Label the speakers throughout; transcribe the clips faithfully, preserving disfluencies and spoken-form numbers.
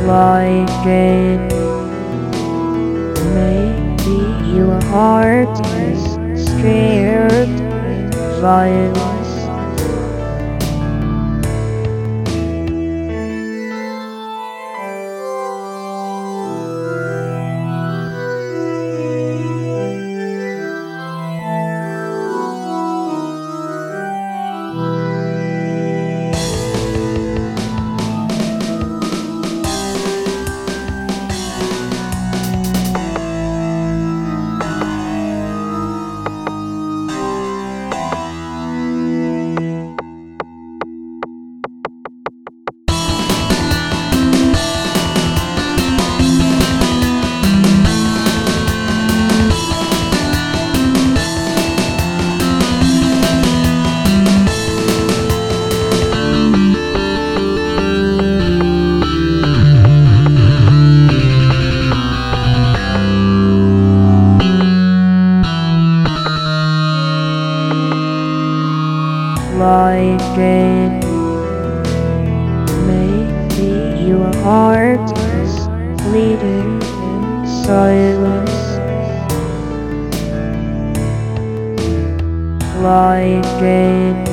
Speaker 1: like it. Maybe your heart is scared of violence. Like it. Maybe your heart is bleeding in silence. Like it.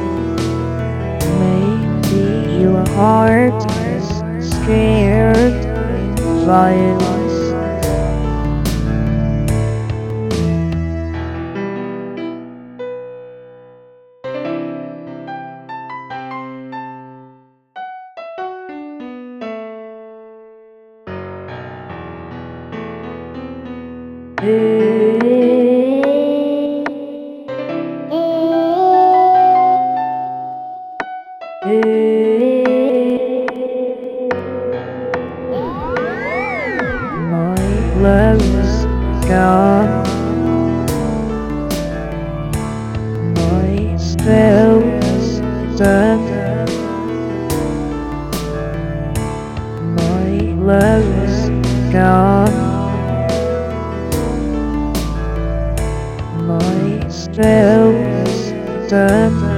Speaker 1: Maybe your heart is scared of violence. My love is gone. My spell is done. My love is gone. My spell is done.